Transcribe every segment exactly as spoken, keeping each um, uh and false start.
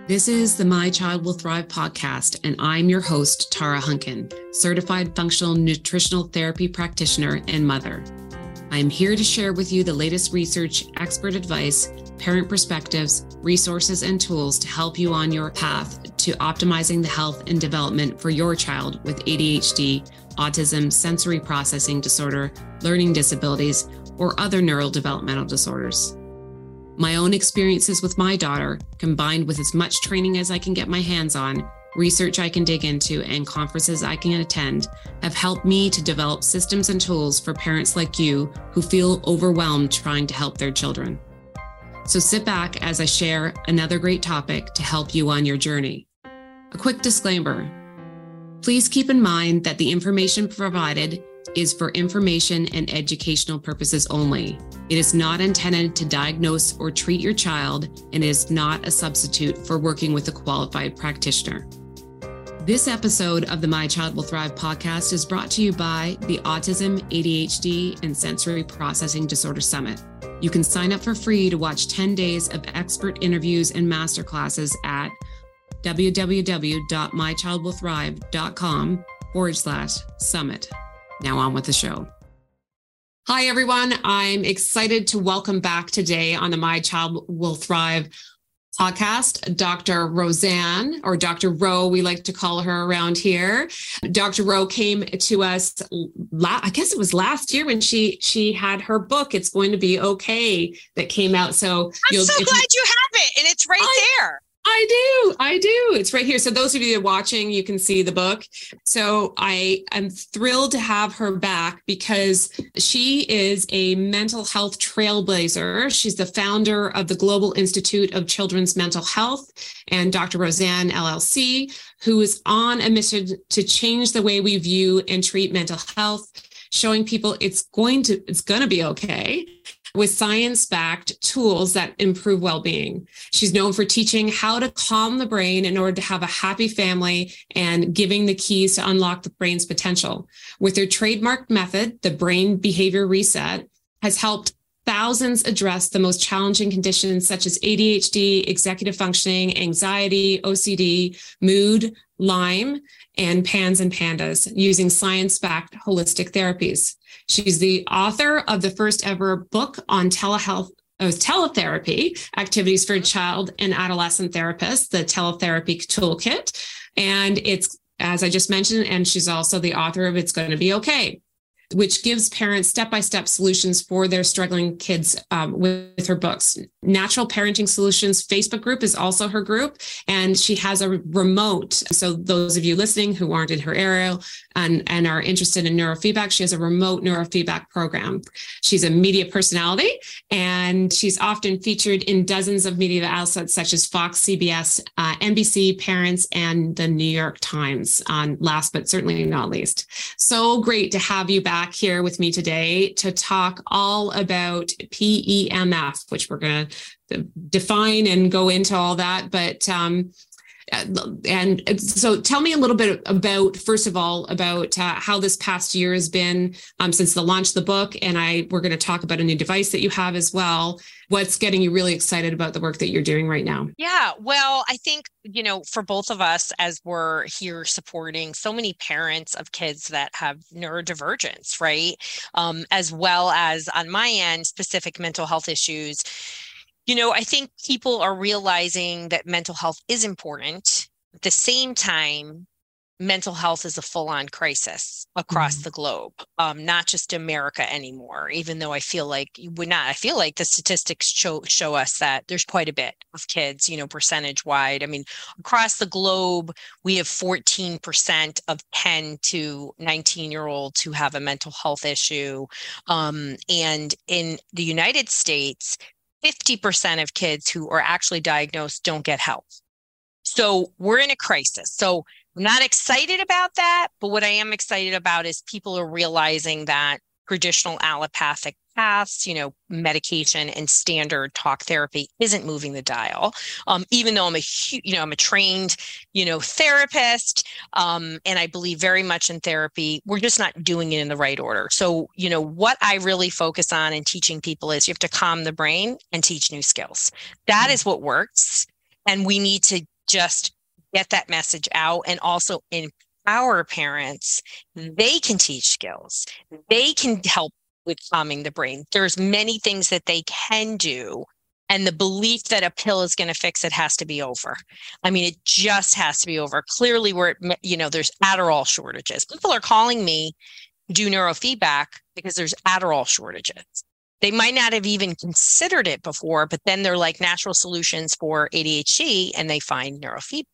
This is the My Child Will Thrive podcast, and I'm your host, Tara Hunkin, certified functional nutritional therapy practitioner and mother. I'm here to share with you the latest research, expert advice, parent perspectives, resources, and tools to help you on your path to optimizing the health and development for your child with A D H D, autism, sensory processing disorder, learning disabilities, or other neurodevelopmental disorders. My own experiences with my daughter, combined with as much training as I can get my hands on, research I can dig into, and conferences I can attend, have helped me to develop systems and tools for parents like you who feel overwhelmed trying to help their children. So sit back as I share another great topic to help you on your journey. A quick disclaimer. Please keep in mind that the information provided is for information and educational purposes only. It is not intended to diagnose or treat your child and is not a substitute for working with a qualified practitioner. This episode of the My Child Will Thrive podcast is brought to you by the Autism, A D H D, and Sensory Processing Disorder Summit. You can sign up for free to watch ten days of expert interviews and masterclasses at www.mychildwillthrive.com forward slash summit. Now on with the show. Hi, everyone. I'm excited to welcome back today on the My Child Will Thrive podcast, Doctor Roseanne, or Doctor Rowe, we like to call her around here. Doctor Rowe came to us, la- I guess it was last year when she she had her book, It's Going to Be Okay, that came out. So I'm so glad you, you have it, and it's right I, there. I do. I do. It's right here. So those of you that are watching, you can see the book. So I am thrilled to have her back because she is a mental health trailblazer. She's the founder of the Global Institute of Children's Mental Health and Doctor Roseanne L L C, who is on a mission to change the way we view and treat mental health, showing people it's going to, it's going to be okay, with science-backed tools that improve well-being. She's known for teaching how to calm the brain in order to have a happy family and giving the keys to unlock the brain's potential. With her trademarked method, the Brain Behavior Reset has helped thousands address the most challenging conditions such as A D H D, executive functioning, anxiety, O C D, mood, Lyme, and PANS and PANDAS using science-backed holistic therapies. She's the author of the first ever book on telehealth, uh, teletherapy activities for child and adolescent therapists, the Teletherapy Toolkit. And it's, as I just mentioned, and she's also the author of It's Going to Be Okay, which gives parents step-by-step solutions for their struggling kids um, with, with her books. Natural Parenting Solutions Facebook group is also her group, and she has a remote. So those of you listening who aren't in her area and, and are interested in neurofeedback, she has a remote neurofeedback program. She's a media personality, and she's often featured in dozens of media outlets such as Fox, C B S, uh, N B C, Parents, and the New York Times, on last but certainly not least. So great to have you back here with me today to talk all about P E M F, which we're going to define and go into all that. But um, and so tell me a little bit about, first of all, about uh, how this past year has been um, since the launch of the book. And I we're going to talk about a new device that you have as well. What's getting you really excited about the work that you're doing right now? Yeah, well, I think, you know, for both of us, as we're here supporting so many parents of kids that have neurodivergence, right? Um, as well as on my end, specific mental health issues. You know, I think people are realizing that mental health is important. At the same time, mental health is a full-on crisis across mm-hmm. the globe, um, not just America anymore, even though I feel like you would not, I feel like the statistics show, show us that there's quite a bit of kids, you know, percentage wide. I mean, across the globe, we have fourteen percent of ten to nineteen year olds who have a mental health issue. Um, and in the United States, fifty percent of kids who are actually diagnosed don't get help. So we're in a crisis. So I'm not excited about that, but what I am excited about is people are realizing that traditional allopathic paths, you know, medication and standard talk therapy isn't moving the dial. Um, even though I'm a, you know, I'm a trained, you know, therapist, um, and I believe very much in therapy, we're just not doing it in the right order. So, you know, what I really focus on in teaching people is you have to calm the brain and teach new skills. That is what works. And we need to just get that message out and also empower parents. They can teach skills. They can help with calming the brain. There's many things that they can do. And the belief that a pill is going to fix it has to be over. I mean, it just has to be over. Clearly, we're, you know, there's Adderall shortages. People are calling me to do neurofeedback because there's Adderall shortages. They might not have even considered it before, but then they're like natural solutions for A D H D and they find neurofeedback.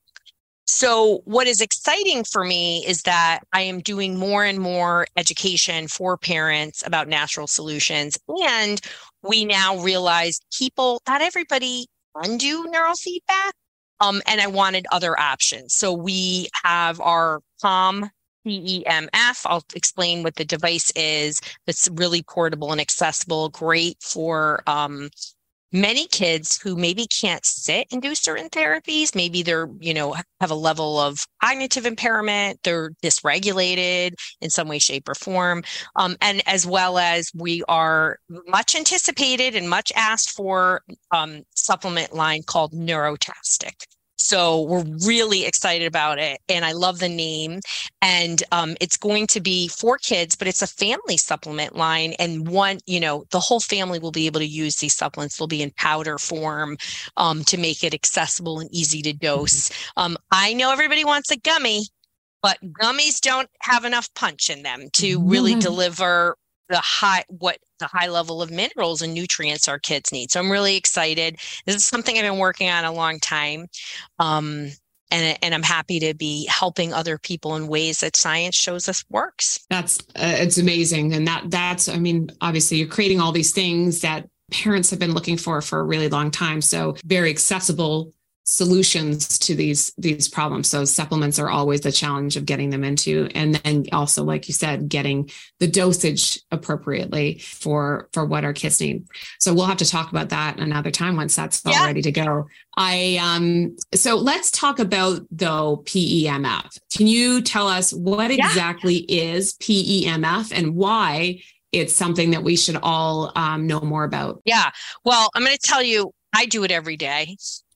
So what is exciting for me is that I am doing more and more education for parents about natural solutions. And we now realize people, not everybody can do neurofeedback. Um, and I wanted other options. So we have our Calm P E M F. I'll explain what the device is. That's really portable and accessible, great for um, many kids who maybe can't sit and do certain therapies. Maybe they're, you know, have a level of cognitive impairment. They're dysregulated in some way, shape, or form. Um, and as well as we are much anticipated and much asked for um, supplement line called Neurotastic. So we're really excited about it. And I love the name. And um, it's going to be for kids, but it's a family supplement line. And one, you know, the whole family will be able to use these supplements. They'll be in powder form um, to make it accessible and easy to dose. Um, I know everybody wants a gummy, but gummies don't have enough punch in them to really mm-hmm. deliver the high, what the high level of minerals and nutrients our kids need. So I'm really excited. This is something I've been working on a long time. Um, and, and I'm happy to be helping other people in ways that science shows us works. That's, uh, it's amazing. And that, that's, I mean, obviously you're creating all these things that parents have been looking for for a really long time. So very accessible solutions to these these problems. So supplements are always the challenge of getting them into, and then also, like you said, getting the dosage appropriately for for what our kids need. So we'll have to talk about that another time once that's all yeah. ready to go. I um so let's talk about though P E M F. Can you tell us what yeah. exactly is P E M F and why it's something that we should all um, know more about? Yeah. Well, I'm going to tell you, I do it every day.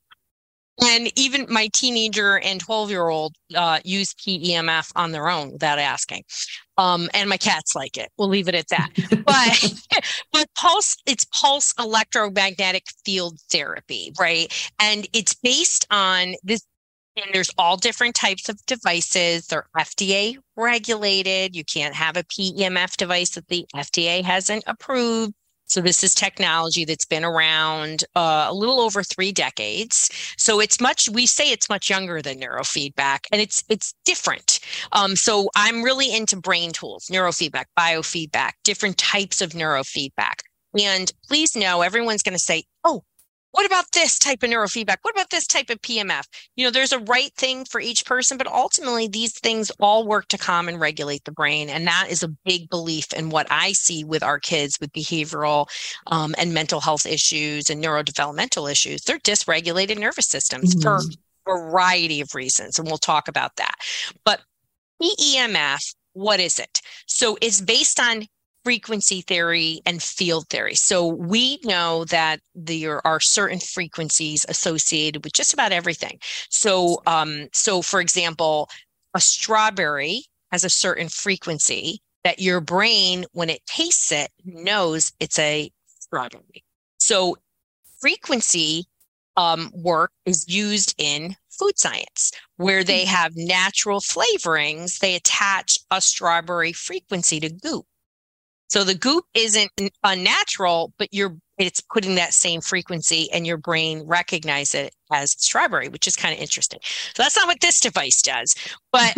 And even my teenager and twelve-year-old uh, use P E M F on their own without asking. Um, and my cats like it. We'll leave it at that. But but pulse, it's pulse electromagnetic field therapy, right? And it's based on this. And there's all different types of devices. They're F D A regulated. You can't have a P E M F device that the F D A hasn't approved. So this is technology that's been around uh, a little over three decades. So it's much, we say it's much younger than neurofeedback, and it's it's different. Um, so I'm really into brain tools, neurofeedback, biofeedback, different types of neurofeedback. And please know, everyone's going to say, oh, what about this type of neurofeedback? What about this type of P M F? You know, there's a right thing for each person, but ultimately these things all work to calm and regulate the brain. And that is a big belief in what I see with our kids with behavioral um, and mental health issues and neurodevelopmental issues. They're dysregulated nervous systems mm-hmm. for a variety of reasons. And we'll talk about that. But P E M F, what is it? So it's based on frequency theory and field theory. So we know that there are certain frequencies associated with just about everything. So, um, so for example, a strawberry has a certain frequency that your brain, when it tastes it, knows it's a strawberry. So frequency um, work is used in food science, where they have natural flavorings. They attach a strawberry frequency to goop. So the goop isn't unnatural, but you're it's putting that same frequency and your brain recognizes it as strawberry, which is kind of interesting. So that's not what this device does. But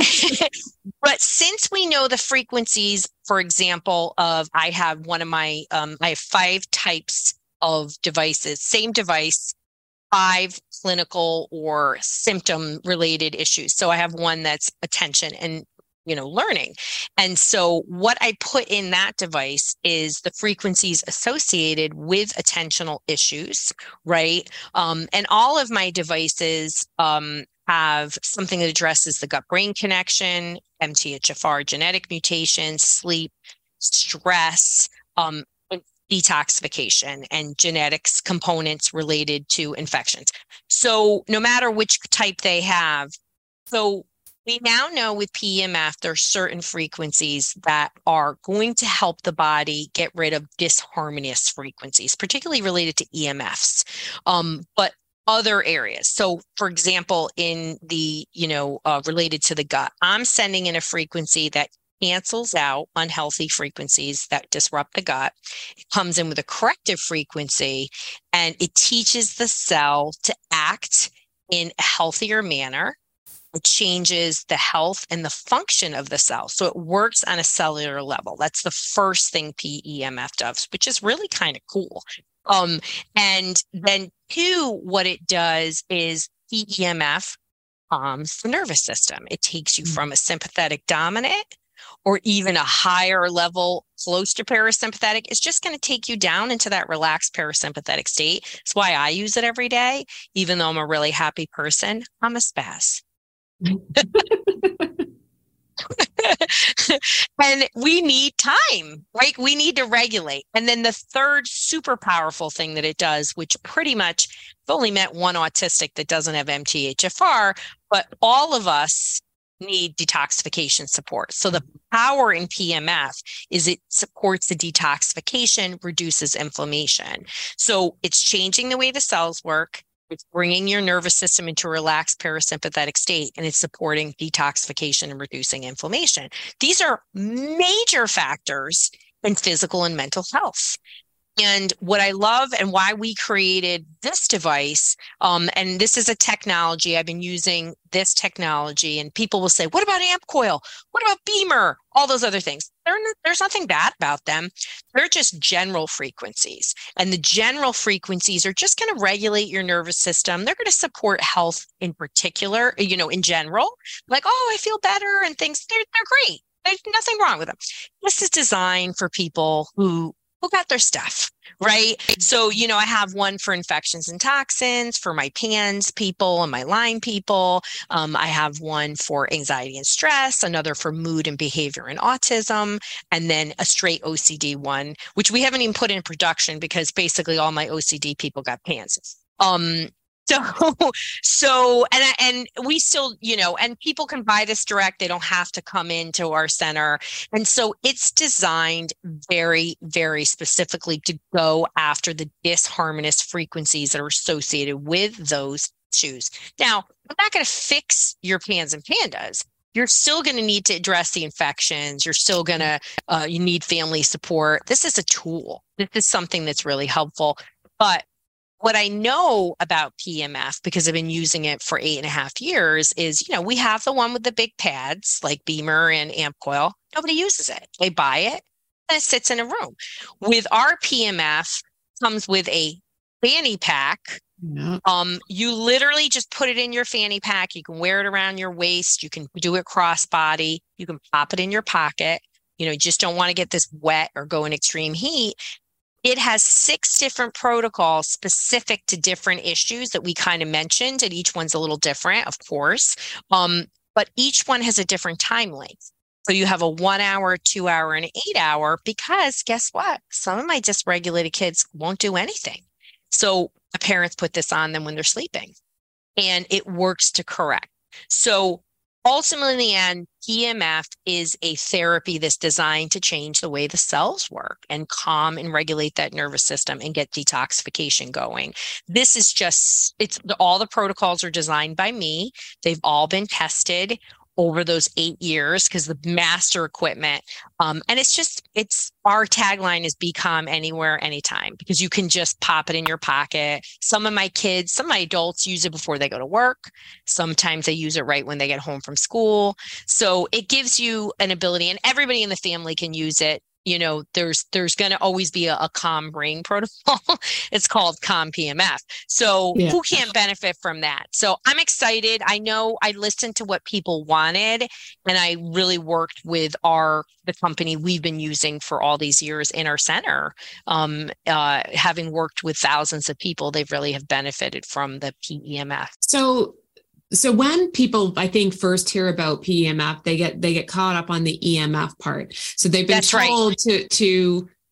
but since we know the frequencies, for example, of I have one of my um, I have five types of devices, same device, five clinical or symptom related issues. So I have one that's attention and you know, learning. And so what I put in that device is the frequencies associated with attentional issues, right? Um, and all of my devices um, have something that addresses the gut-brain connection, M T H F R genetic mutations, sleep, stress, um, detoxification and genetics components related to infections. So no matter which type they have, so we now know with P E M F, there are certain frequencies that are going to help the body get rid of disharmonious frequencies, particularly related to E M Fs, um, but other areas. So for example, in the, you know, uh, related to the gut, I'm sending in a frequency that cancels out unhealthy frequencies that disrupt the gut. It comes in with a corrective frequency, and it teaches the cell to act in a healthier manner. It changes the health and the function of the cell. So it works on a cellular level. That's the first thing P E M F does, which is really kind of cool. Um, and then two, what it does is P E M F calms the nervous system. It takes you from a sympathetic dominant or even a higher level close to parasympathetic. It's just going to take you down into that relaxed parasympathetic state. That's why I use it every day. Even though I'm a really happy person, I'm a spaz. And we need time, right? We need to regulate. And then the third super powerful thing that it does, which pretty much I've only met one autistic that doesn't have M T H F R, but all of us need detoxification support. So the power in P M F is it supports the detoxification, reduces inflammation. So it's changing the way the cells work. It's bringing your nervous system into a relaxed parasympathetic state, and it's supporting detoxification and reducing inflammation. These are major factors in physical and mental health. And what I love and why we created this device, um, and this is a technology, I've been using this technology, and people will say, what about AmpCoil? What about BEMER? All those other things. Not, there's nothing bad about them. They're just general frequencies. And the general frequencies are just going to regulate your nervous system. They're going to support health in particular, you know, in general. Like, oh, I feel better and things. They're, they're great. There's nothing wrong with them. This is designed for people who who got their stuff, right? So, you know, I have one for infections and toxins for my PANS people and my Lyme people. Um, I have one for anxiety and stress, another for mood and behavior and autism, and then a straight O C D one, which we haven't even put in production because basically all my O C D people got PANS. Um, So, so, and, and we still, you know, and people can buy this direct. They don't have to come into our center. And so it's designed very, very specifically to go after the disharmonious frequencies that are associated with those issues. Now, I'm not going to fix your PANS and PANDAS. You're still going to need to address the infections. You're still going to, uh, you need family support. This is a tool. This is something that's really helpful. But what I know about P M F, because I've been using it for eight and a half years, is, you know, we have the one with the big pads like BEMER and AmpCoil. Nobody uses it. They buy it and it sits in a room. With our P M F, comes with a fanny pack. Yeah. Um, you literally just put it in your fanny pack. You can wear it around your waist. You can do it crossbody. You can pop it in your pocket. You know, you just don't want to get this wet or go in extreme heat. It has six different protocols specific to different issues that we kind of mentioned, and each one's a little different, of course. Um, but each one has a different time length. So you have a one hour, two hour, and eight hour, because guess what? Some of my dysregulated kids won't do anything. So the parents put this on them when they're sleeping, and it works to correct. So ultimately, in the end, P M F is a therapy that's designed to change the way the cells work and calm and regulate that nervous system and get detoxification going. This is just, it's all the protocols are designed by me. They've all been tested over those eight years because the master equipment. Um, and it's just, it's our tagline is be calm anywhere, anytime, because you can just pop it in your pocket. Some of my kids, some of my adults use it before they go to work. Sometimes they use it right when they get home from school. So it gives you an ability, and everybody in the family can use it. You know, there's there's going to always be a, a calm brain protocol. It's called Calm P M F. So yeah. Who can't benefit from that? So I'm excited. I know I listened to what people wanted, and I really worked with our the company we've been using for all these years in our center. Um, uh, having worked with thousands of people, they really have benefited from the P E M F. So. So when people, I think, first hear about P E M F, they get they get caught up on the E M F part. So they've been That's told right. to to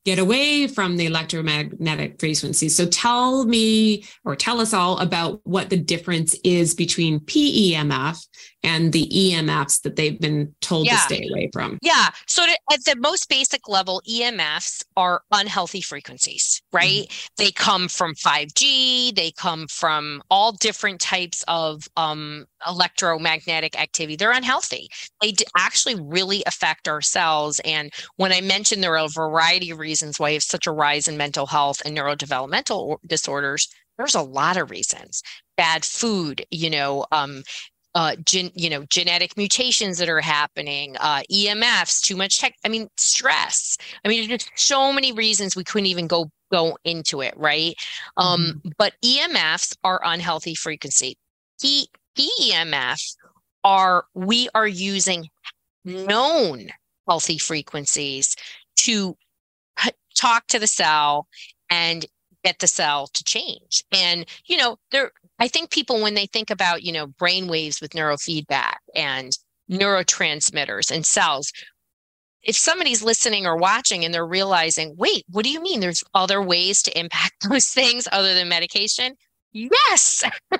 get away from the electromagnetic frequencies. So tell me, or tell us all about what the difference is between P E M F and the E M Fs that they've been told Yeah. to stay away from. Yeah. So to, at the most basic level, E M Fs are unhealthy frequencies, right? Mm-hmm. They come from five G. They come from all different types of um, electromagnetic activity. They're unhealthy. They d- actually really affect our cells. And when I mentioned there are a variety of reasons why you have such a rise in mental health and neurodevelopmental disorders, there's a lot of reasons. Bad food, you know, um, Uh, gen, you know, genetic mutations that are happening, uh, E M Fs, too much tech. I mean, stress. I mean, there's just so many reasons we couldn't even go go into it, right? Um, mm-hmm. But E M Fs are unhealthy frequency. P E M Fs are we are using known healthy frequencies to p- talk to the cell and get the cell to change. And you know, there. I think people, when they think about, you know, brain waves with neurofeedback and neurotransmitters and cells, if somebody's listening or watching and they're realizing, wait, what do you mean there's other ways to impact those things other than medication? Yes.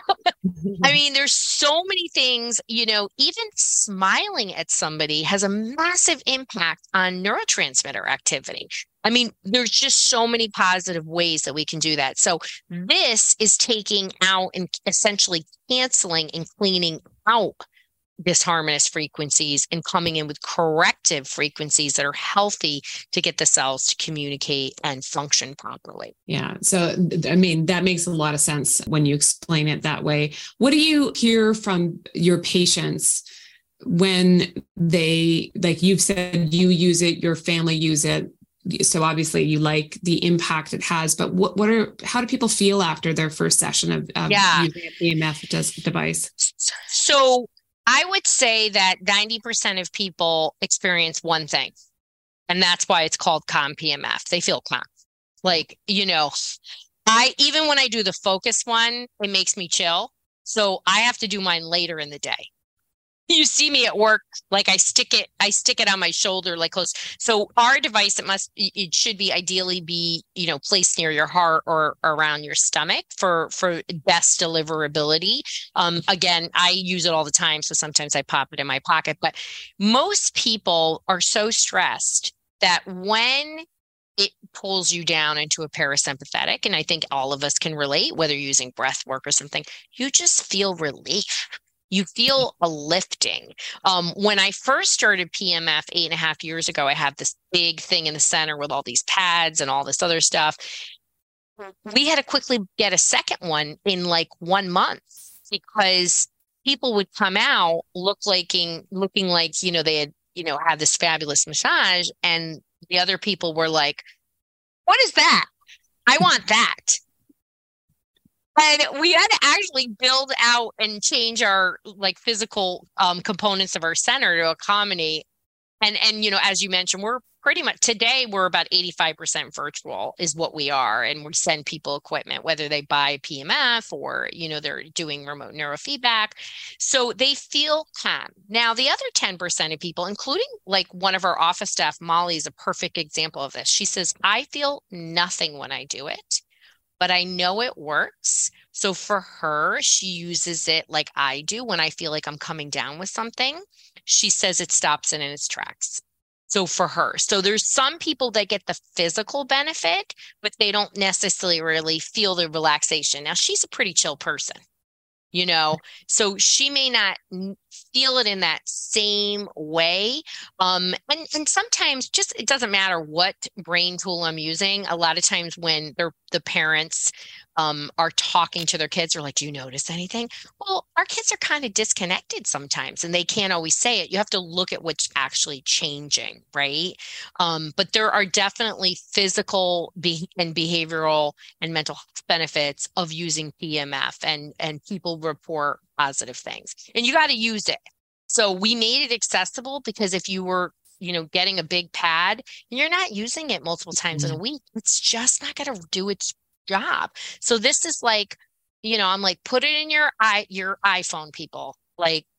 I mean, there's so many things, you know, even smiling at somebody has a massive impact on neurotransmitter activity. I mean, there's just so many positive ways that we can do that. So this is taking out and essentially canceling and cleaning out disharmonious frequencies and coming in with corrective frequencies that are healthy to get the cells to communicate and function properly. Yeah. So, I mean, that makes a lot of sense when you explain it that way. What do you hear from your patients when they, like you've said, you use it, your family use it? So obviously you like the impact it has, but what, what are, how do people feel after their first session of, of yeah. using a E M F device? So I would say that ninety percent of people experience one thing, and that's why it's called calm P M F. They feel calm. Like, you know, I, even when I do the focus one, it makes me chill. So I have to do mine later in the day. You see me at work, like I stick it, I stick it on my shoulder, like close. So our device, it must, it should be ideally be, you know, placed near your heart or around your stomach for, for best deliverability. Um, again, I use it all the time. So sometimes I pop it in my pocket, but most people are so stressed that when it pulls you down into a parasympathetic, and I think all of us can relate, whether you're using breath work or something, you just feel relief. You feel a lifting. Um, when I first started P M F eight and a half years ago, I had this big thing in the center with all these pads and all this other stuff. We had to quickly get a second one in like one month because people would come out look like looking like, you know, they had, you know, had this fabulous massage, and the other people were like, what is that? I want that. And we had to actually build out and change our like physical um, components of our center to accommodate. And, and, you know, as you mentioned, we're pretty much today, we're about eighty-five percent virtual is what we are. And we send people equipment, whether they buy P M F or, you know, they're doing remote neurofeedback. So they feel calm. Now, the other ten percent of people, including like one of our office staff, Molly, is a perfect example of this. She says, I feel nothing when I do it, but I know it works. So for her, she uses it like I do when I feel like I'm coming down with something. She says it stops it in its tracks. So for her, so there's some people that get the physical benefit, but they don't necessarily really feel the relaxation. Now, she's a pretty chill person, you know, so she may not feel it in that same way. Um, and, and sometimes just, it doesn't matter what brain tool I'm using. A lot of times when they're, the parents um, are talking to their kids, they're like, do you notice anything? Well, our kids are kind of disconnected sometimes and they can't always say it. You have to look at what's actually changing, right? Um, but there are definitely physical be- and behavioral and mental health benefits of using P M F, and, and people report positive things, and you got to use it. So we made it accessible because if you were, you know, getting a big pad and you're not using it multiple times mm-hmm. in a week, it's just not going to do its job. So this is like, you know, I'm like, put it in your i your iPhone, people. Like,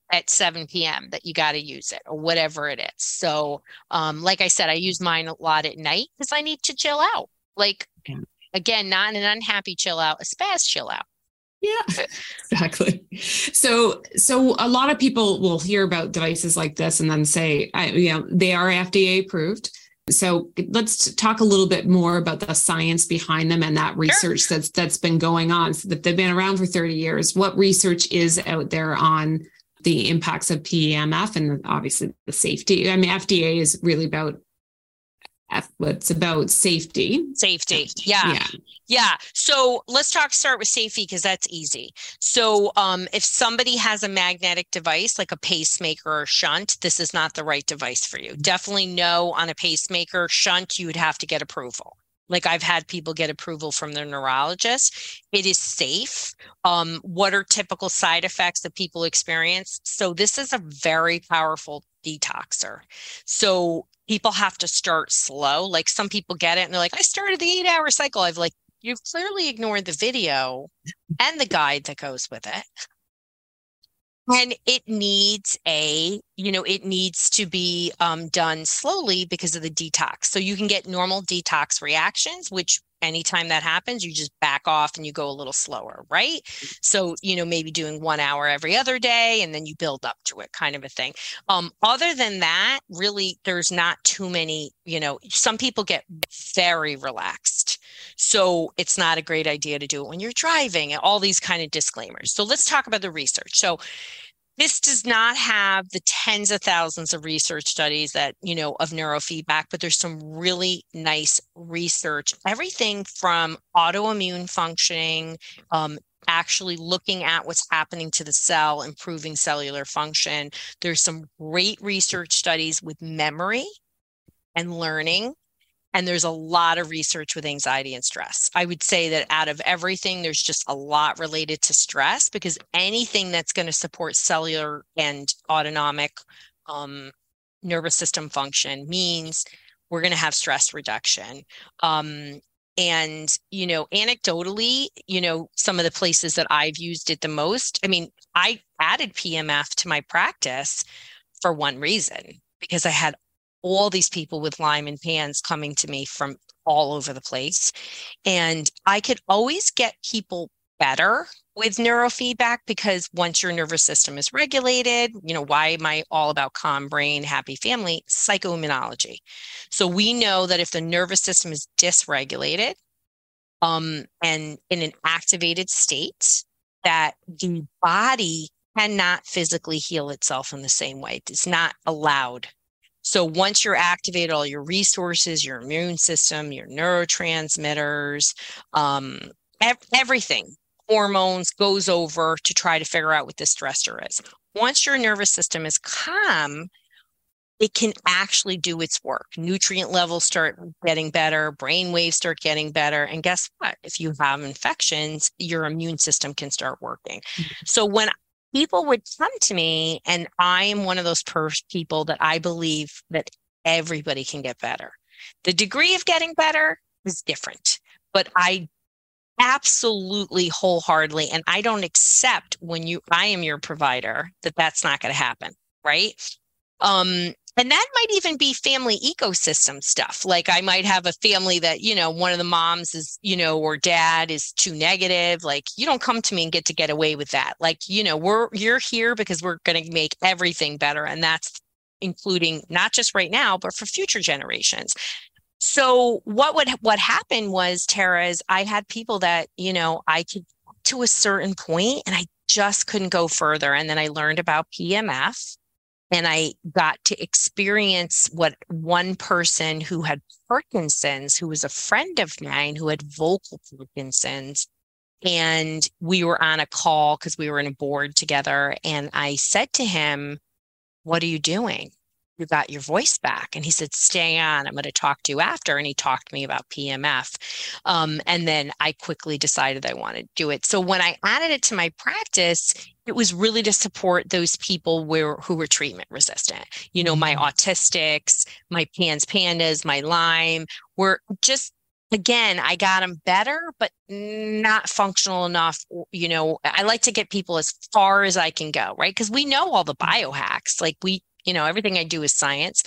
at seven p.m. that you got to use it or whatever it is. So, um, like I said, I use mine a lot at night because I need to chill out. Like, yeah. Again, not an unhappy chill out, a spaz chill out. Yeah, exactly. So, so a lot of people will hear about devices like this and then say, I, you know, they are F D A approved. So let's talk a little bit more about the science behind them and that research sure. that's that's been going on. So that they've been around for thirty years. What research is out there on the impacts of P E M F and obviously the safety? I mean, F D A is really about it's about safety. Safety. Yeah. yeah. Yeah. So let's talk, start with safety because that's easy. So um, if somebody has a magnetic device like a pacemaker or shunt, this is not the right device for you. Definitely no on a pacemaker. Shunt, you would have to get approval. Like I've had people get approval from their neurologist. It is safe. Um, what are typical side effects that people experience? So this is a very powerful detoxer. So people have to start slow. Like some people get it and they're like, I started the eight hour cycle. I've like, you've clearly ignored the video and the guide that goes with it. And it needs a, you know, it needs to be um, done slowly because of the detox. So you can get normal detox reactions, which anytime that happens, you just back off and you go a little slower, right? So, you know, maybe doing one hour every other day and then you build up to it kind of a thing. Um, other than that, really, there's not too many, you know, some people get very relaxed. So it's not a great idea to do it when you're driving and all these kind of disclaimers. So let's talk about the research. So this does not have the tens of thousands of research studies that, you know, of neurofeedback, but there's some really nice research, everything from autoimmune functioning, um, actually looking at what's happening to the cell, improving cellular function. There's some great research studies with memory and learning. And there's a lot of research with anxiety and stress. I would say that out of everything, there's just a lot related to stress because anything that's going to support cellular and autonomic um, nervous system function means we're going to have stress reduction. Um, and, you know, anecdotally, you know, some of the places that I've used it the most, I mean, I added P M F to my practice for one reason, because I had all these people with Lyme and P A N S coming to me from all over the place. And I could always get people better with neurofeedback because once your nervous system is regulated, you know, why am I all about calm brain, happy family? Psychoimmunology. So we know that if the nervous system is dysregulated um, and in an activated state, that the body cannot physically heal itself in the same way. It's not allowed. So once you're activated, all your resources, your immune system, your neurotransmitters, um, ev- everything, hormones goes over to try to figure out what the stressor is. Once your nervous system is calm, it can actually do its work. Nutrient levels start getting better, brain waves start getting better. And guess what? If you have infections, your immune system can start working. Mm-hmm. So when people would come to me, and I am one of those per- people that I believe that everybody can get better. The degree of getting better is different, but I absolutely wholeheartedly, and I don't accept when you, I am your provider, that that's not going to happen, right? Um, and that might even be family ecosystem stuff. Like I might have a family that, you know, one of the moms is, you know, or dad is too negative. Like you don't come to me and get to get away with that. Like, you know, we're, you're here because we're going to make everything better. And that's including not just right now, but for future generations. So what would, what happened was, Tara, is I had people that, you know, I could to a certain point and I just couldn't go further. And then I learned about P M F. And I got to experience what one person who had Parkinson's, who was a friend of mine, who had vocal Parkinson's. And we were on a call because we were in a board together. And I said to him, what are you doing? You got your voice back. And he said, stay on. I'm going to talk to you after. And he talked to me about P M F. Um, and then I quickly decided I wanted to do it. So when I added it to my practice, it was really to support those people where, who were treatment resistant. You know, my autistics, my P A N S pandas, my Lyme, were just again, I got them better, but not functional enough. You know, I like to get people as far as I can go, right? Because we know all the biohacks, like we, you know, everything I do is science.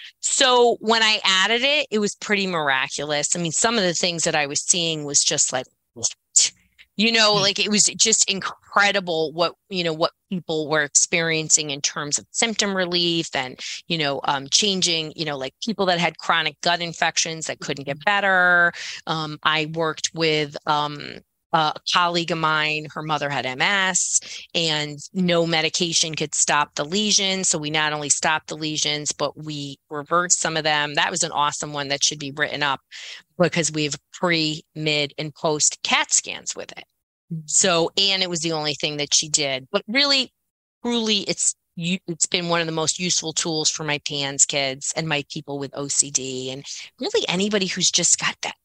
So when I added it, it was pretty miraculous. I mean, some of the things that I was seeing was just like, what? You know, like it was just incredible what, you know, what people were experiencing in terms of symptom relief and, you know, um, changing, you know, like people that had chronic gut infections that couldn't get better. Um, I worked with um, a colleague of mine, her mother had M S and no medication could stop the lesions. So we not only stopped the lesions, but we reversed some of them. That was an awesome one that should be written up because we have pre, mid, and post CAT scans with it. So, and it was the only thing that she did. But really, truly, it's it's been one of the most useful tools for my PANS kids and my people with O C D and really anybody who's just got that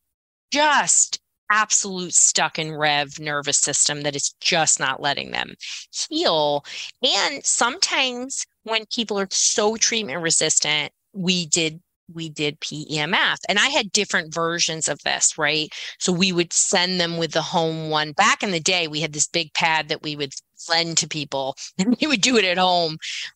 just absolute stuck in rev nervous system that is just not letting them heal. And sometimes when people are so treatment resistant, we did we did P E M F and I had different versions of this, right? So we would send them with the home one. Back in the day, we had this big pad that we would lend to people and we would do it at home.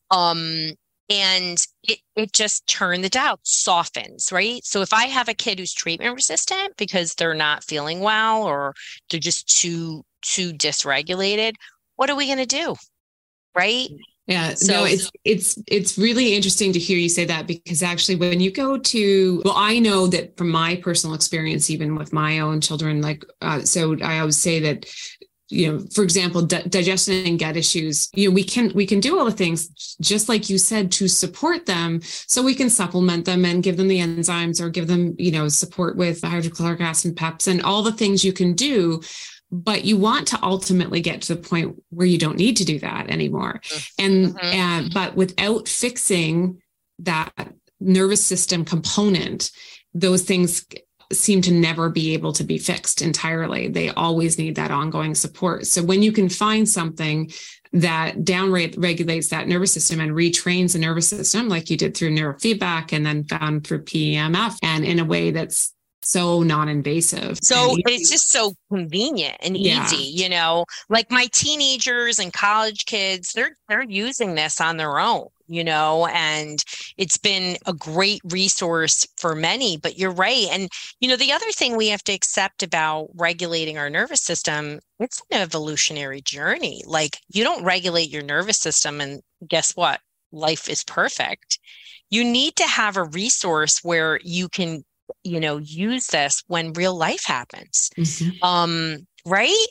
Um, and it, it just turned the dial, softens, right? So if I have a kid who's treatment resistant because they're not feeling well or they're just too, too dysregulated, what are we going to do? Right? Yeah, so, no, it's it's it's really interesting to hear you say that because actually when you go to, well, I know that from my personal experience, even with my own children, like, uh, so I always say that, you know, for example, di- digestion and gut issues, you know, we can we can do all the things, just like you said, to support them. So we can supplement them and give them the enzymes or give them, you know, support with hydrochloric acid and peps and all the things you can do. But you want to ultimately get to the point where you don't need to do that anymore. And, mm-hmm. and but without fixing that nervous system component, those things seem to never be able to be fixed entirely. They always need that ongoing support. So when you can find something that down regulates that nervous system and retrains the nervous system, like you did through neurofeedback and then found through P E M F, and in a way that's so non-invasive. So it's just so convenient and yeah. easy, you know, like my teenagers and college kids, they're, they're using this on their own, you know, and it's been a great resource for many, but you're right. And, you know, the other thing we have to accept about regulating our nervous system, it's an evolutionary journey. Like you don't regulate your nervous system and guess what? Life is perfect. You need to have a resource where you can, you know, use this when real life happens. Mm-hmm. Um, right.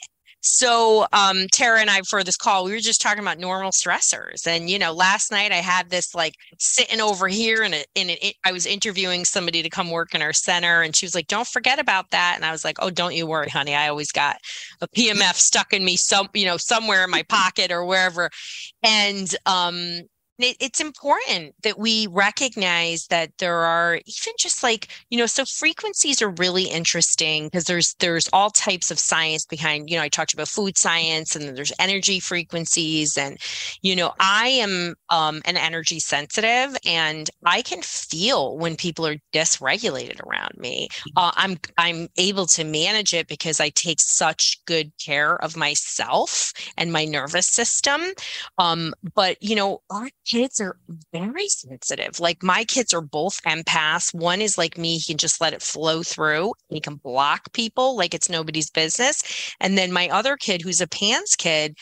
So, um, Tara and I, for this call, we were just talking about normal stressors. And, you know, last night I had this like sitting over here and in it, I was interviewing somebody to come work in our center. And she was like, don't forget about that. And I was like, oh, don't you worry, honey. I always got a P M F stuck in me, some, you know, somewhere in my pocket or wherever. And, um, It, it's important that we recognize that there are even just like, you know, so frequencies are really interesting because there's there's all types of science behind, you know, I talked about food science and then there's energy frequencies. And, you know, I am um, an energy sensitive and I can feel when people are dysregulated around me. Uh, I'm I'm able to manage it because I take such good care of myself and my nervous system. Um, but, you know, our kids are very sensitive. Like my kids are both empaths. One is like me. He can just let it flow through. He can block people like it's nobody's business. And then my other kid, who's a PANS kid,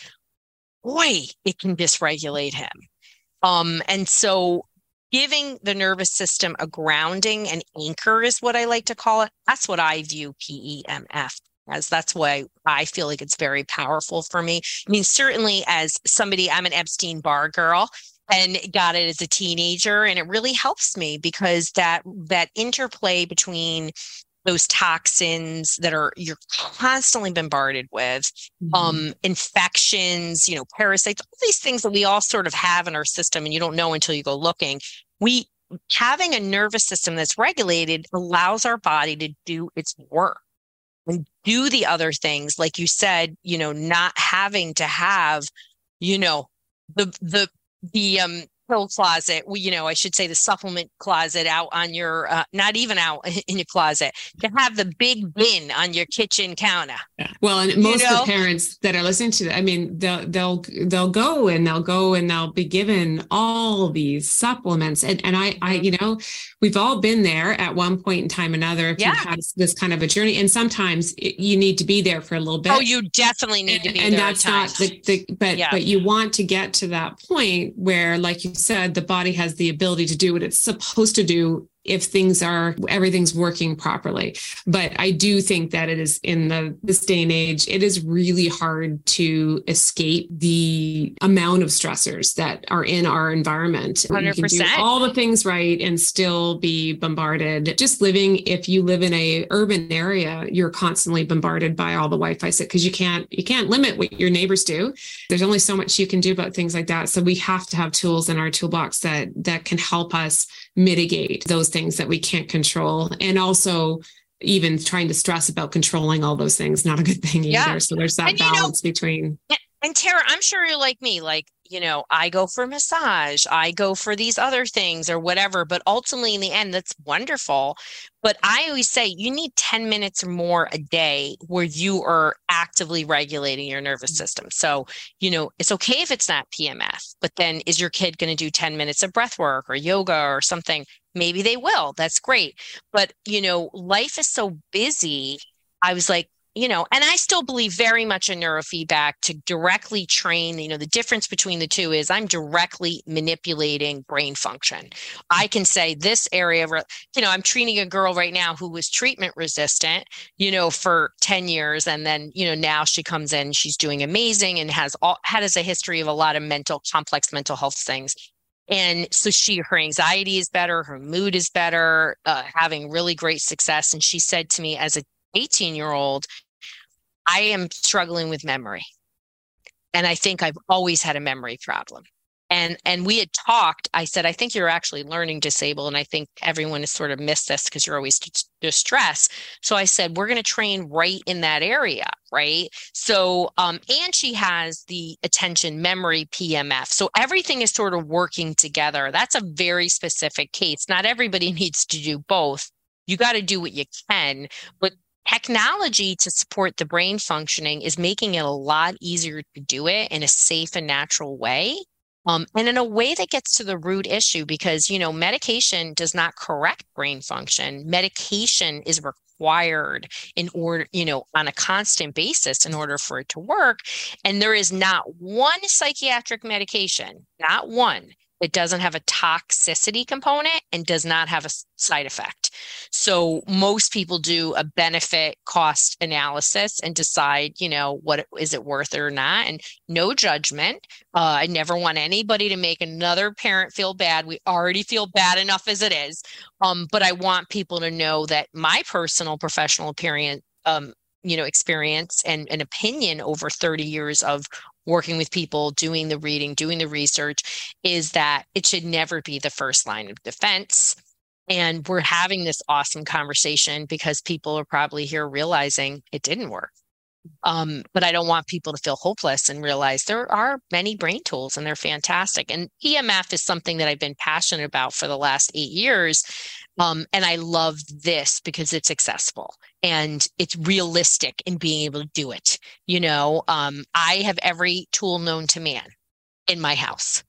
boy, it can dysregulate him. Um, and so giving the nervous system a grounding and anchor is what I like to call it. That's what I view P E M F as. That's why I feel like it's very powerful for me. I mean, certainly as somebody, I'm an Epstein-Barr girl and got it as a teenager. And it really helps me because that that interplay between those toxins that are you're constantly bombarded with, mm-hmm. um, infections, you know, parasites, all these things that we all sort of have in our system and you don't know until you go looking. We having a nervous system that's regulated allows our body to do its work and do the other things. Like you said, you know, not having to have, you know, the, the, the, um, pill closet, you know, I should say the supplement closet out on your, uh, not even out in your closet, to have the big bin on your kitchen counter. Yeah. Well, and most you know? of the parents that are listening to that, I mean, they'll, they'll, they'll go and they'll go and they'll be given all these supplements. And, and I, I, you know, we've all been there at one point in time or another. If yeah. you've had this kind of a journey, and sometimes it, you need to be there for a little bit. Oh, you definitely need and, to be and there. And that's not the, the but, yeah. but you want to get to that point where, like you said, the body has the ability to do what it's supposed to do if things are, everything's working properly. But I do think that it is, in the this day and age, it is really hard to escape the amount of stressors that are in our environment. one hundred percent. You can do all the things right and still be bombarded. Just living, if you live in a urban area, you're constantly bombarded by all the Wi-Fi because you can't, you can't limit what your neighbors do. There's only so much you can do about things like that. So we have to have tools in our toolbox that, that can help us mitigate those things that we can't control. And also, even trying to stress about controlling all those things, not a good thing either. Yeah. So there's that and, balance know, between. And Tara, I'm sure you're like me, like, you know, I go for massage, I go for these other things or whatever, but ultimately in the end, that's wonderful. But I always say you need ten minutes or more a day where you are actively regulating your nervous system. So, you know, it's okay if it's not P M S, but then is your kid going to do ten minutes of breath work or yoga or something? Maybe they will. That's great. But, you know, life is so busy. I was like, you know, and I still believe very much in neurofeedback to directly train. You know, the difference between the two is I'm directly manipulating brain function. I can say this area of, you know, I'm treating a girl right now who was treatment resistant, you know, for ten years. And then, you know, now she comes in, she's doing amazing and has all, has a history of a lot of mental, complex mental health things. And so she, her anxiety is better, her mood is better, uh, having really great success. And she said to me as a eighteen year old, I am struggling with memory. And I think I've always had a memory problem. And and we had talked, I said, I think you're actually learning disabled. And I think everyone has sort of missed this because you're always distressed. So I said, we're going to train right in that area, right? So, um, and she has the attention memory P M F. So everything is sort of working together. That's a very specific case. Not everybody needs to do both. You got to do what you can, but technology to support the brain functioning is making it a lot easier to do it in a safe and natural way. Um, and in a way that gets to the root issue, because, you know, medication does not correct brain function. Medication is required in order, you know, on a constant basis in order for it to work. And there is not one psychiatric medication, not one, it doesn't have a toxicity component and does not have a side effect. So most people do a benefit cost analysis and decide, you know, what is it worth it or not? And no judgment. Uh, I never want anybody to make another parent feel bad. We already feel bad enough as it is. Um, but I want people to know that my personal professional experience, um, you know, experience and an opinion over thirty years of working with people, doing the reading, doing the research, is that it should never be the first line of defense. And we're having this awesome conversation because people are probably here realizing it didn't work. Um, but I don't want people to feel hopeless and realize there are many brain tools and they're fantastic. And E M F is something that I've been passionate about for the last eight years. Um, and I love this because it's accessible and it's realistic in being able to do it. You know, um, I have every tool known to man in my house.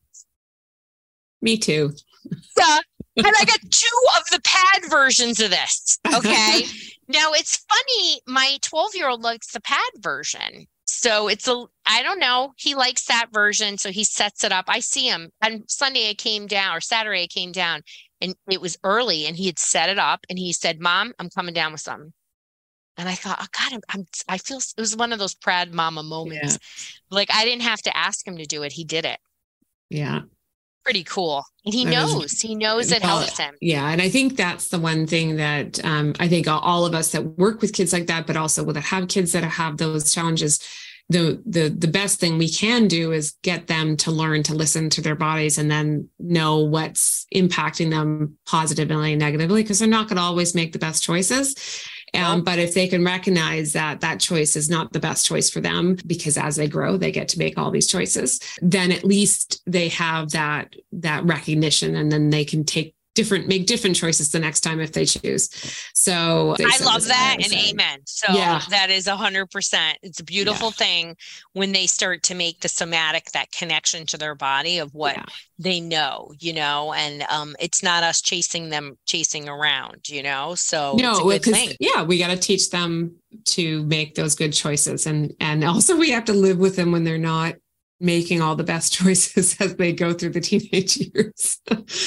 Me too. Yeah. And I got two of the pad versions of this. Okay. Now it's funny. My twelve year old likes the pad version. So it's a, I don't know. He likes that version. So he sets it up. I see him on Sunday. I came down or Saturday I came down and it was early and he had set it up and he said, Mom, I'm coming down with something. And I thought, oh God, I'm, I'm I feel it was one of those Prad Mama moments. Yeah. Like I didn't have to ask him to do it. He did it. Yeah. Pretty cool. And he knows, he knows it well, helps him. Yeah. And I think that's the one thing that um, I think all of us that work with kids like that, but also that have kids that have those challenges, the, the, the best thing we can do is get them to learn to listen to their bodies and then know what's impacting them positively and negatively, because they're not going to always make the best choices. Um, but if they can recognize that that choice is not the best choice for them, because as they grow, they get to make all these choices, then at least they have that, that recognition, and then they can take different, make different choices the next time if they choose. So I love that. And amen. So yeah. That is a hundred percent. It's a beautiful yeah. thing when they start to make the somatic, that connection to their body of what yeah. they know, you know, and um, it's not us chasing them, chasing around, you know, so no, because yeah, we got to teach them to make those good choices. And, and also we have to live with them when they're not making all the best choices as they go through the teenage years.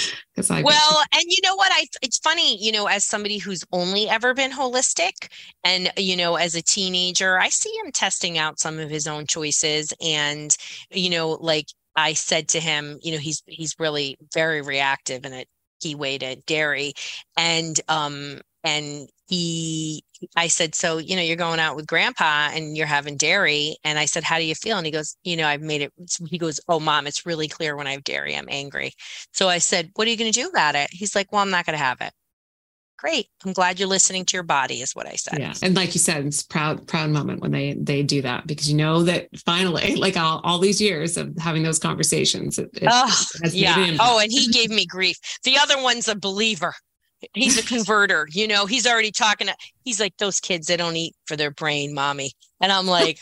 I well, and you know what? I it's funny, you know, as somebody who's only ever been holistic, and you know, as a teenager, I see him testing out some of his own choices. And you know, like I said to him, you know, he's he's really very reactive, and it he weighed at dairy, and um and he I said, so, you know, you're going out with grandpa and you're having dairy. And I said, how do you feel? And he goes, you know, I've made it. He goes, oh, mom, it's really clear when I have dairy, I'm angry. So I said, what are you going to do about it? He's like, well, I'm not going to have it. Great. I'm glad you're listening to your body is what I said. Yeah. And like you said, it's proud, proud moment when they, they do that, because you know that finally, like all, all these years of having those conversations. It, it, oh, it yeah. Oh, and he gave me grief. The other one's a believer. He's a converter, you know, he's already talking. To, he's like, those kids, they don't eat for their brain, mommy. And I'm like,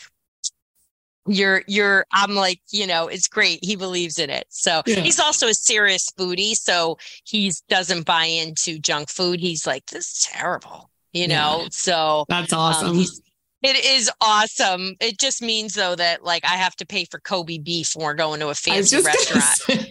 you're, you're, I'm like, you know, it's great. He believes in it. So yeah. He's also a serious foodie. So he doesn't buy into junk food. He's like, this is terrible, you know? Yeah. So that's awesome. Um, he's, It is awesome. It just means though that like I have to pay for Kobe beef when we're going to a fancy restaurant.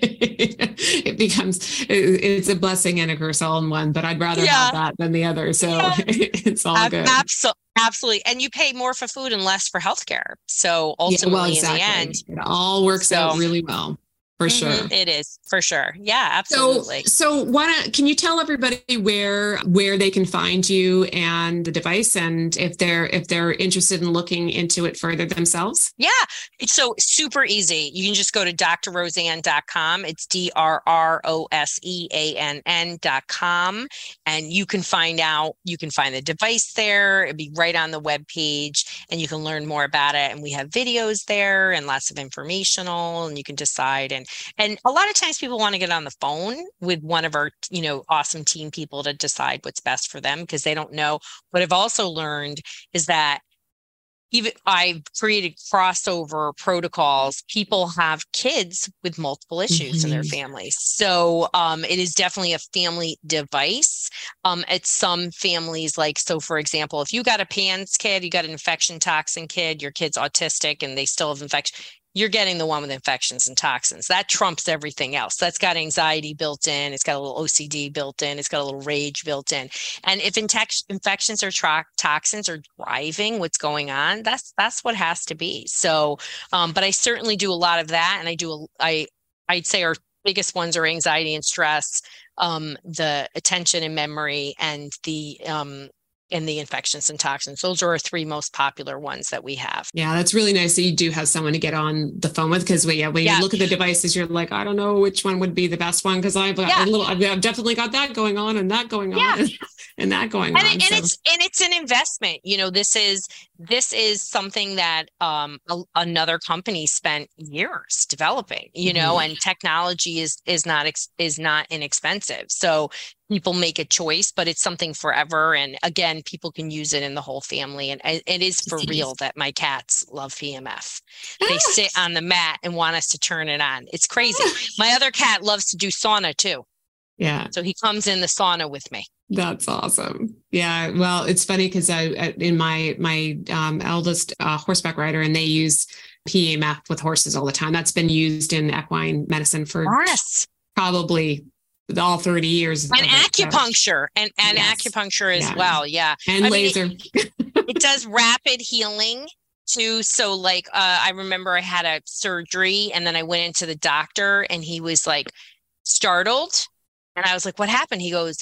It becomes it's a blessing and a curse all in one, but I'd rather yeah. have that than the other. So yeah. It's all good. Absol- absolutely. And you pay more for food and less for healthcare. So ultimately, yeah, well, exactly. In the end, it all works so, out really well. For mm-hmm, sure. It is for sure. Yeah, absolutely. So, so why don't, can you tell everybody where, where they can find you and the device, and if they're, if they're interested in looking into it further themselves? Yeah. It's so super easy. You can just go to D R roseann dot com. It's D R R O S E A N N dot com. And you can find out, you can find the device there. It'll be right on the webpage, and you can learn more about it. And we have videos there and lots of informational, and you can decide. And And a lot of times people want to get on the phone with one of our, you know, awesome team people to decide what's best for them because they don't know. What I've also learned is that even I've created crossover protocols. People have kids with multiple issues mm-hmm. in their families. So um, it is definitely a family device. Um, at some families, like, so for example, if you got a PANS kid, you got an infection toxin kid, your kid's autistic and they still have infection, you're getting the one with infections and toxins. That trumps everything else. That's got anxiety built in. It's got a little O C D built in. It's got a little rage built in. And if infec- infections or tra- toxins are driving what's going on, that's that's what has to be. So, um, but I certainly do a lot of that. And I do, a, I, I'd say our biggest ones are anxiety and stress, um, the attention and memory, and the um, and the infections and toxins. Those are our three most popular ones that we have. Yeah, that's really nice that you do have someone to get on the phone with, because yeah, when yeah. you look at the devices, you're like, I don't know which one would be the best one, because I've, yeah. a little, I've definitely got that going on and that going yeah. on and, and that going and on. It, and so. it's and it's an investment. You know, this is this is something that um, a, another company spent years developing. You know, mm-hmm. and technology is is not ex, is not inexpensive. So people make a choice, but it's something forever. And again, people can use it in the whole family. And it is for real that my cats love P M F. They sit on the mat and want us to turn it on. It's crazy. My other cat loves to do sauna too. Yeah. So he comes in the sauna with me. That's awesome. Yeah. Well, it's funny because I, in my, my um, eldest uh, horseback rider, and they use P M F with horses all the time. That's been used in equine medicine for yes. probably all thirty years. And acupuncture and, and yes. acupuncture as yeah. well. Yeah. And I laser. Mean, it, it does rapid healing too. So like, uh, I remember I had a surgery and then I went into the doctor and he was like startled. And I was like, what happened? He goes,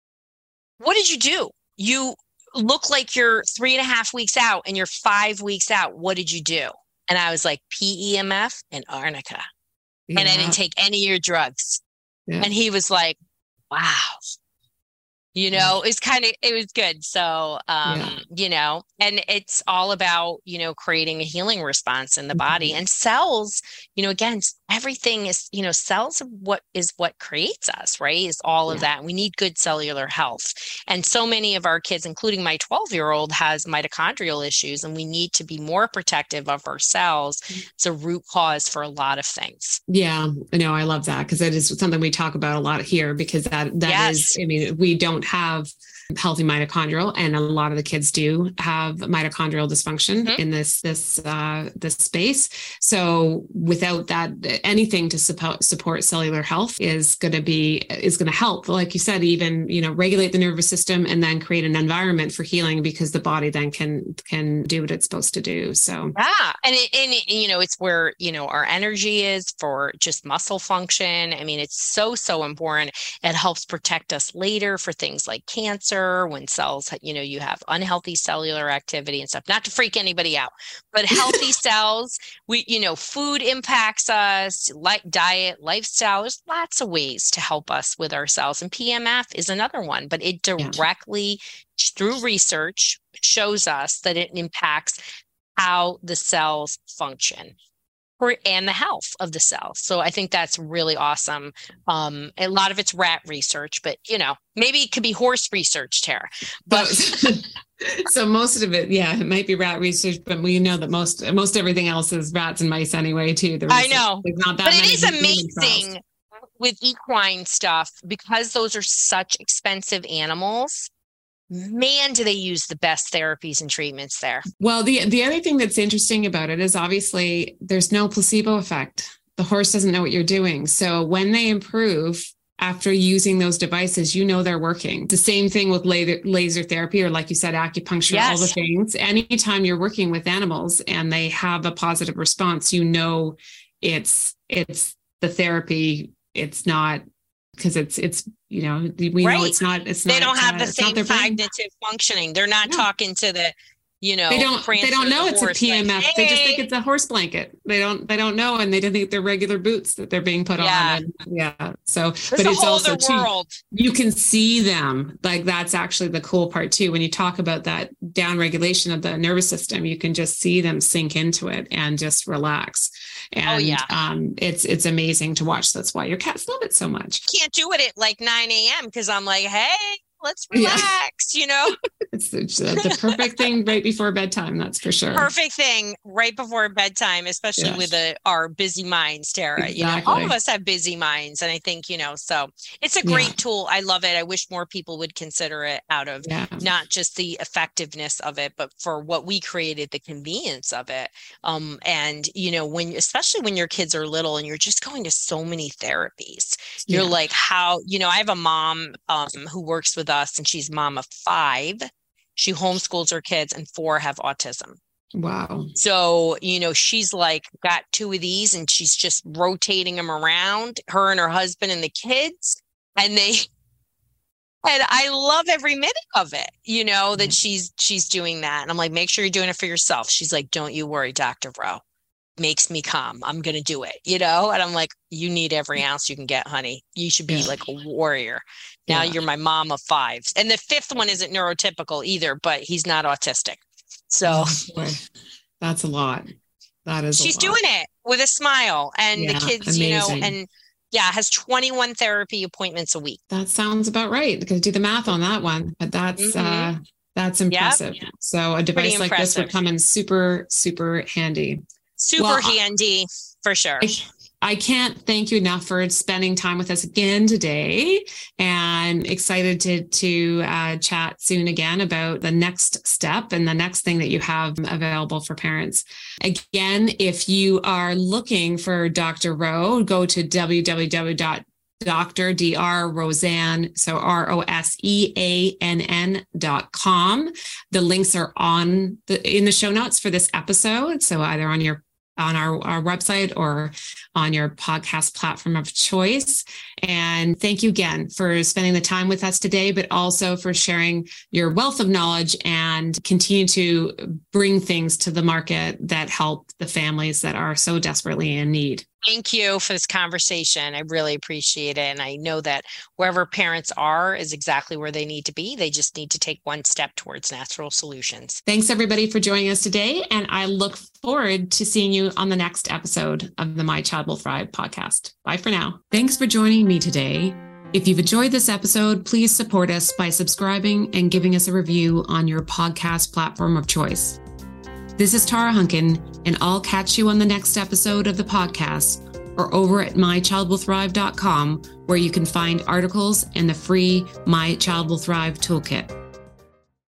what did you do? You look like you're three and a half weeks out and you're five weeks out. What did you do? And I was like, P E M F and arnica. Yeah. And I didn't take any of your drugs. Yeah. And he was like, wow, you know, it's kind of, it was good. So, um, Yeah. you know, and it's all about, you know, creating a healing response in the body and cells, you know, again, everything is, you know, cells are what is what creates us, right? Is all of Yeah. that. We need good cellular health. And so many of our kids, including my twelve year old, has mitochondrial issues, and we need to be more protective of our cells. It's a root cause for a lot of things. Yeah, I know. I love that because that is something we talk about a lot here, because that, that Yes. is, I mean, we don't have healthy mitochondrial, and a lot of the kids do have mitochondrial dysfunction mm-hmm. in this, this, uh, this space. So without that, anything to support, support cellular health is going to be, is going to help, like you said, even, you know, regulate the nervous system and then create an environment for healing, because the body then can, can do what it's supposed to do. So, yeah. And it, and it, you know, it's where, you know, our energy is for just muscle function. I mean, it's so, so important. It helps protect us later for things like cancer, when cells, you know, you have unhealthy cellular activity and stuff, not to freak anybody out, but healthy cells, we, you know, food impacts us, like diet, lifestyle, there's lots of ways to help us with our cells. And P M F is another one, but it directly yeah. through research shows us that it impacts how the cells function. And the health of the cells. So I think that's really awesome. Um, a lot of it's rat research, but you know, maybe it could be horse research, Tara. But so most of it, yeah, it might be rat research, but we know that most most everything else is rats and mice anyway, too. There's, I know, there's not that but many it is amazing with equine stuff, because those are such expensive animals. Man, do they use the best therapies and treatments there. Well, the the other thing that's interesting about it is obviously there's no placebo effect. The horse doesn't know what you're doing. So when they improve after using those devices, you know they're working. The same thing with laser, laser therapy, or like you said, acupuncture, yes. all the things. Anytime you're working with animals and they have a positive response, you know it's it's the therapy. It's not because it's it's you know we right. know it's not it's they not, don't have uh, the same cognitive functioning. They're not no. talking to the you know they don't they don't know it's a P M F. Like, hey. They just think it's a horse blanket. They don't they don't know, and they don't think they're regular boots that they're being put yeah. on. And, yeah. So There's but a it's whole also other too, world. You can see them. Like that's actually the cool part too. When you talk about that down regulation of the nervous system, you can just see them sink into it and just relax. And oh, yeah. um, it's it's amazing to watch. That's why your cats love it so much. Can't do it at like nine a.m. because I'm like, hey, let's relax, yeah. you know? It's the, the perfect thing right before bedtime, that's for sure. Perfect thing right before bedtime, especially yes. with the, our busy minds, Tara. Exactly. You know, all of us have busy minds. And I think, you know, so it's a great yeah. tool. I love it. I wish more people would consider it out of yeah. not just the effectiveness of it, but for what we created, the convenience of it. Um, and, you know, when, especially when your kids are little and you're just going to so many therapies, you're yeah. like, how, you know, I have a mom um, who works with us, and she's mom of five. She homeschools her kids, and four have autism. Wow. So, you know, she's like got two of these and she's just rotating them around, her and her husband and the kids. And they, and I love every minute of it, you know, that she's, she's doing that. And I'm like, make sure you're doing it for yourself. She's like, don't you worry, Doctor Rowe. Makes me calm. I'm going to do it, you know? And I'm like, you need every ounce you can get, honey. You should be yeah. like a warrior. Now yeah. you're my mom of five. And the fifth one isn't neurotypical either, but he's not autistic. So oh, that's a lot. That is, she's a lot. doing it with a smile, and yeah, the kids, amazing. you know, and yeah, has twenty-one therapy appointments a week. That sounds about right. Because do the math on that one, but that's, mm-hmm. uh, that's impressive. Yep. So a device like this would come in super, super handy. Super well, handy for sure. I, I can't thank you enough for spending time with us again today, and excited to to uh, chat soon again about the next step and the next thing that you have available for parents. Again, if you are looking for Doctor Rowe, go to w w w dot Doctor D R Roseann, so R O S E A N N dot com. The links are on the in the show notes for this episode. So either on your on our, our website or on your podcast platform of choice. And thank you again for spending the time with us today, but also for sharing your wealth of knowledge and continue to bring things to the market that help the families that are so desperately in need. Thank you for this conversation. I really appreciate it. And I know that wherever parents are is exactly where they need to be. They just need to take one step towards natural solutions. Thanks, everybody, for joining us today. And I look forward to seeing you on the next episode of the My Child Will Thrive podcast. Bye for now. Thanks for joining me today. If you've enjoyed this episode, please support us by subscribing and giving us a review on your podcast platform of choice. This is Tara Hunkin, and I'll catch you on the next episode of the podcast or over at my child will thrive dot com, where you can find articles and the free My Child Will Thrive toolkit.